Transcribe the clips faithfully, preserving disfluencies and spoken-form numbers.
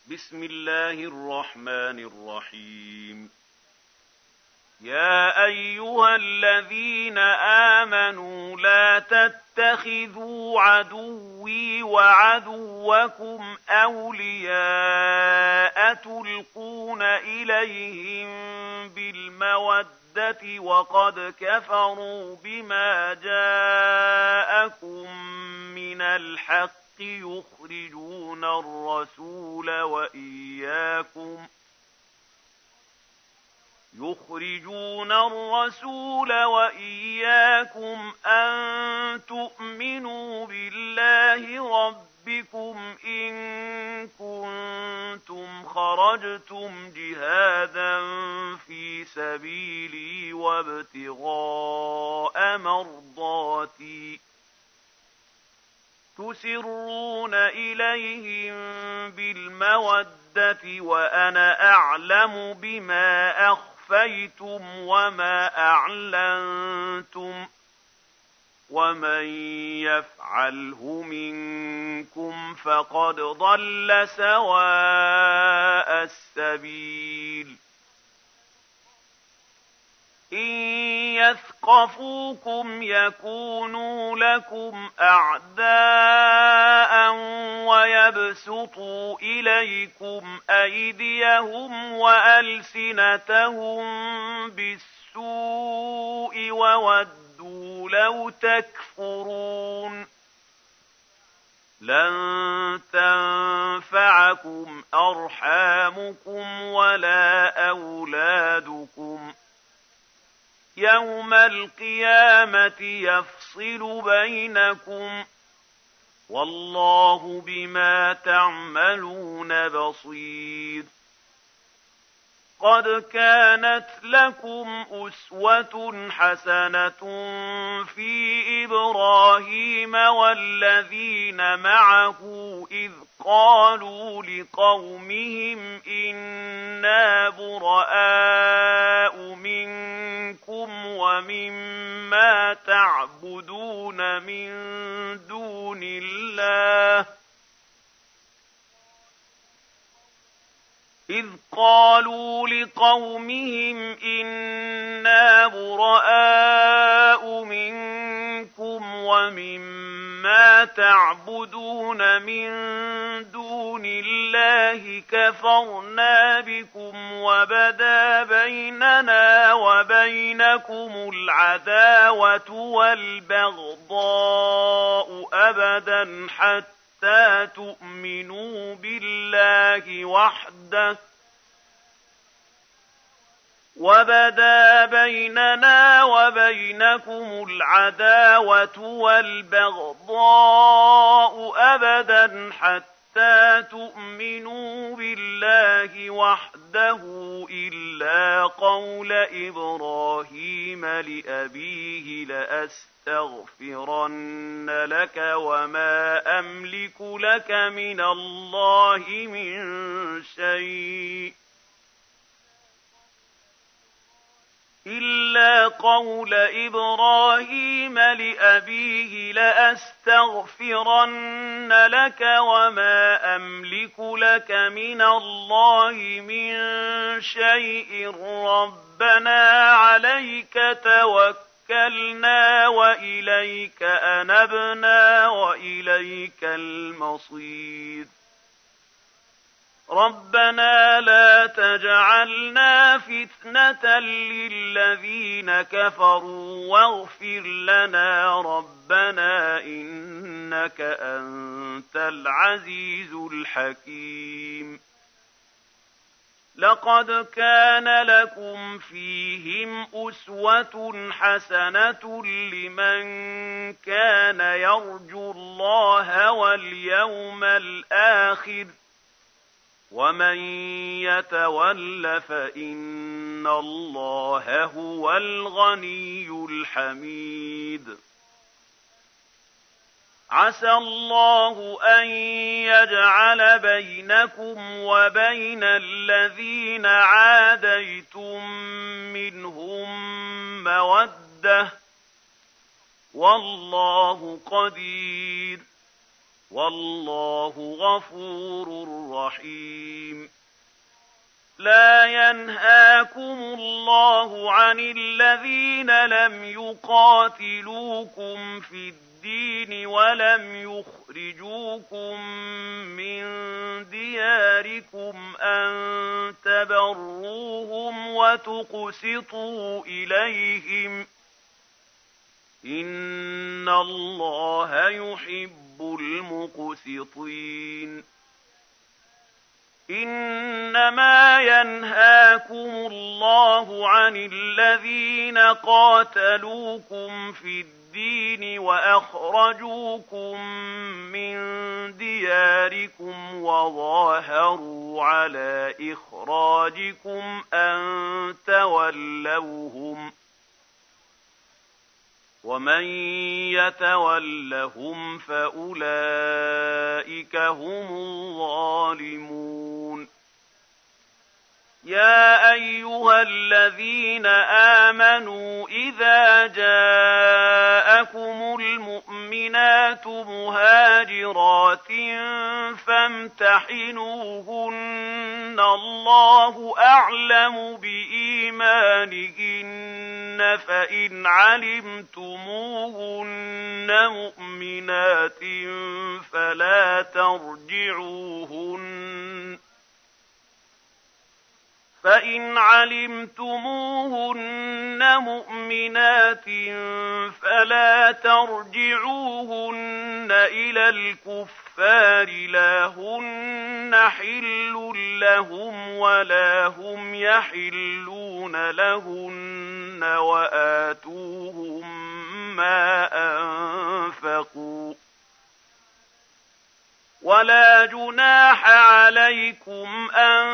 بسم الله الرحمن الرحيم. يا أيها الذين آمنوا لا تتخذوا عدوي وعدوكم أولياء تلقون إليهم بالمودة وقد كفروا بما جاءكم من الحق يخرجون الرسول وإياكم يخرجون الرسول وإياكم أن تؤمنوا بالله ربكم إن كنتم خرجتم جهادا في سبيلي وابتغاء مرضاتي تسرون إليهم بالمودة وأنا أعلم بما أخفيتم وما أعلنتم ومن يفعله منكم فقد ضل سواء السبيل. إن يثقفوكم يكونوا لكم أعداء ويبسطوا إليكم أيديهم وألسنتهم بالسوء وودوا لو تكفرون. لن تنفعكم أرحامكم ولا أولادكم يوم القيامة يفصل بينكم والله بما تعملون بصير. قد كانت لكم أسوة حسنة في إبراهيم والذين معه إذ قالوا لقومهم إنا براء منكم ومما تعبدون من دون الله إذ قالوا لقومهم إنا براء منكم ومما تعبدون من دون الله كفرنا بكم وبدا بيننا وبينكم العداوة والبغضاء أبدا حتى حتى تؤمنوا بالله وحده وبدا بيننا وبينكم العداوة والبغضاء أبدا حتى تؤمنوا بالله وحده إلا قول إبراهيم لأبيه لأستغفرن لك وما أملك لك من الله من شيء إلا قول إبراهيم لأبيه لأستغفرن لك وما أملك لك من الله من شيء ربنا عليك توكلنا وإليك أنبنا وإليك المصير. ربنا لا تجعلنا فتنة للذين كفروا واغفر لنا ربنا إنك أنت العزيز الحكيم. لقد كان لكم فيهم أسوة حسنة لمن كان يرجو الله واليوم الآخر ومن يتول فإن الله هو الغني الحميد. عسى الله أن يجعل بينكم وبين الذين عاديتم منهم مودة والله قدير. والله غفور رحيم. لا ينهاكم الله عن الذين لم يقاتلوكم في الدين ولم يخرجوكم من دياركم أن تبروهم وتقسطوا إليهم إن الله يحب المقسطين. إنما ينهاكم الله عن الذين قاتلوكم في الدين وأخرجوكم من دياركم وظاهروا على إخراجكم أن تولوهم ومن يتولهم فأولئك هم الظالمون. يا أيها الذين آمنوا إذا جاءكم المؤمنات مهاجرات فامتحنوهن الله أعلم بإيمانهن فإن علمتموهن مؤمنات فلا ترجعوهن فإن علمتموهن مؤمنات فلا ترجعوهن إلى الكفار لا هن حل لهم ولا هم يحلون لهن وآتوهم ما أنفقوا ولا جناح عليكم أن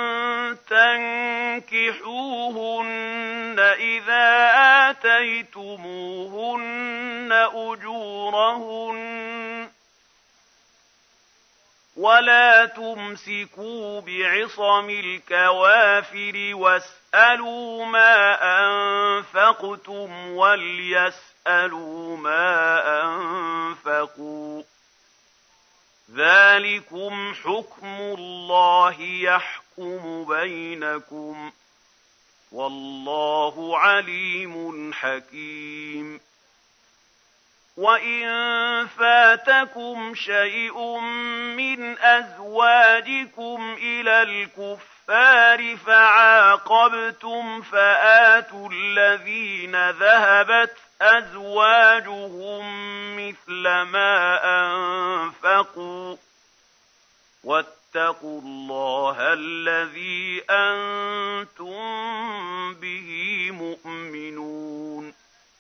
تنكحوهن إذا آتيتموهن أجورهن ولا تمسكوا بعصم الكوافر واسألوا ما أنفقتم وليسألوا ما أنفقوا ذلكم حكم الله يحكم بينكم والله عليم حكيم. وإن فاتكم شيء من أزواجكم إلى الكفار فعاقبتم فآتوا الذين ذهبت أزواجهم مثل ما أنفقوا واتقوا الله الذي أنتم به مؤمنون.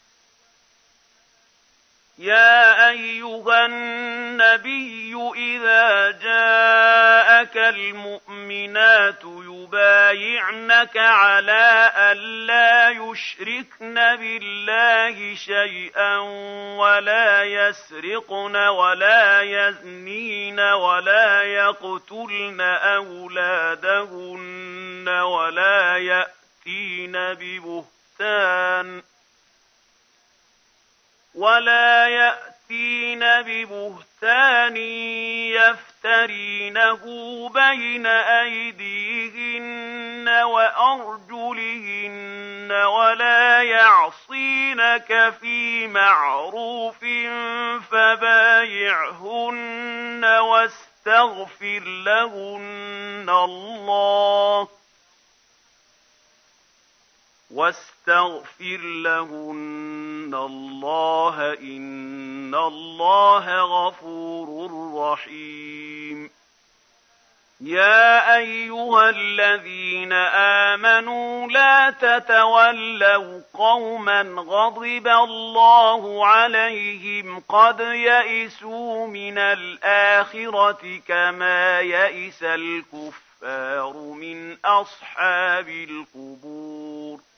يا أيها النبي إذا جاءك المؤمنات يبايعنك على ألا يشركن بالله شيئا ولا يسرقن ولا يزنين ولا يقتلن أولادهن ولا يأتين ببهتان ولا يأتين ببهتان يفترينه بين أيديهن وأرجلهن ولا يعصينك في معروف فبايعهن واستغفر لهن الله واستغفر لهن الله إن الله غفور رحيم. يا أيها الذين آمنوا لا تتولوا قوما غضب الله عليهم قد يئسوا من الآخرة كما يئس الكفار من أصحاب القبور.